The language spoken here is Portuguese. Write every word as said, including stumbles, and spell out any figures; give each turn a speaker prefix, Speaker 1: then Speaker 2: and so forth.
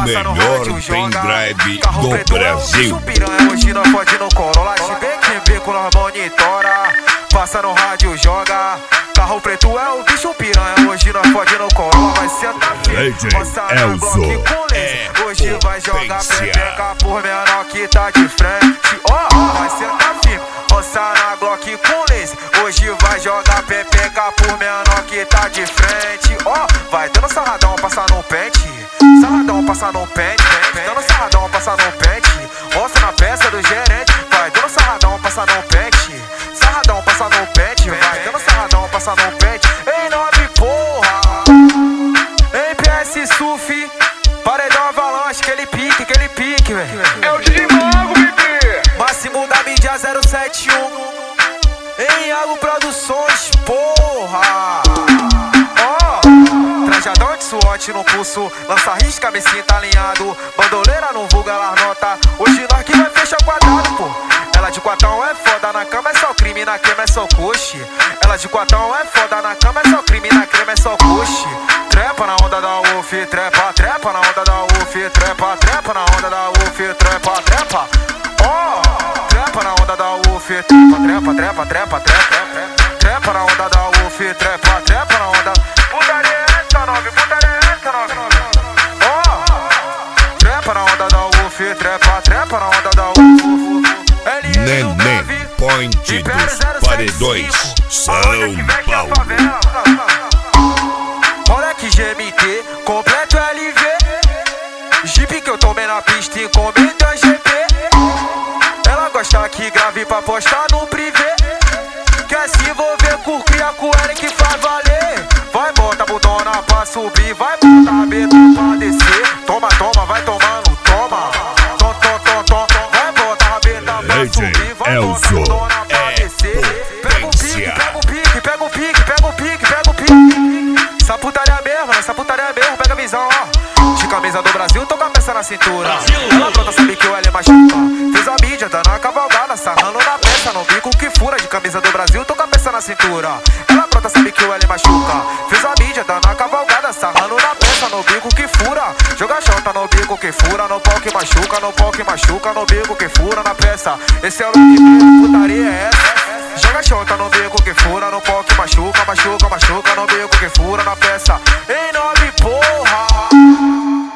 Speaker 1: melhor pendrive do Brasil.
Speaker 2: Piranha, hoje nós pode no Corolla, de beco nós monitora. Passa no rádio, joga. Carro preto é o bicho piranha, hoje nós pode no Corolla, vai sentar firme. Passa no bloco com laser, hoje vai jogar pepeca por menor que tá de frente. Ó, oh, vai sentar firme. Passa na Glock com laser, hoje vai jogar pepeca por menor que tá de frente. Ó, oh, vai dando sarradão, passar no pente. Sarradão, passar no pente. Dando sarradão, passar no pente. Mostra na peça do gerente. Vai dando sarradão, passar no pente. Sarradão, passar no pente. Vai dando sarradão, passar no pente. Ei, nove porra. Em P S Suf, paredão avalanche, aquele pique, aquele pique, velho.
Speaker 3: É o D J Mago, bebê.
Speaker 2: Máximo da mídia zero sete um. Em Iago Produções, porra. Trajadão de SWAT no pulso, lança risca, cabecinha tá alinhado. Bandoleira no vulga, ela nota. Hoje nós que vai fechar quadrado, pô. Ela de quatão é foda, na cama é só crime, na queima é só coxe. Ela de quatão é foda, na cama é só crime, na crema é só coxe. Trepa na onda da U F, trepa, trepa na onda da U F, trepa, trepa na onda da U F, trepa, trepa. Ó, oh, trepa na onda da U F, trepa, trepa, trepa, trepa, trepa, trepa na onda da U F, trepa, trepa na onda. Putaria essa nove, putaria essa nove. Ó, trepa na onda da U F, trepa, trepa na onda da U F.
Speaker 1: Neném Point dos Paredões, São Paulo.
Speaker 2: Moleque G M T, completo L V. Jeep que eu tomei na pista e comenta G P. Ela gosta que grave pra postar no privê. Quer se envolver com cria com ela que faz valer. Vai bota botona pra subir, vai botar betão pra descer. Toma, toma, vai tomando, toma. Tom, tom, tom, tom, tom. Vai botar rabeta pra subir, vai botar botona pra descer. Pega o pique, pega o pique, pega o pique, pega o pique, pega o pique. Essa putaria mesmo, essa putaria mesmo, pega a visão, ó. De camisa do Brasil, tô com a peça na cintura. Ela pronta, sabe que o L é machuca. Fez a mídia, dando a cavalgada, sarrando na peça, no bico que fura. De camisa do Brasil, tô com a peça na cintura. Ela pronta, sabe que o L machuca. Fez a mídia, dando a cavalgada, sarrando na peça, no bico que fura. Joga chota no bico que fura, no pau que machuca, no pau que machuca, no bico que fura na peça. Esse é o que putaria é essa. Joga chota no bico que fura, no pau que machuca, machuca, machuca, no bico que fura na peça. Em nove porra.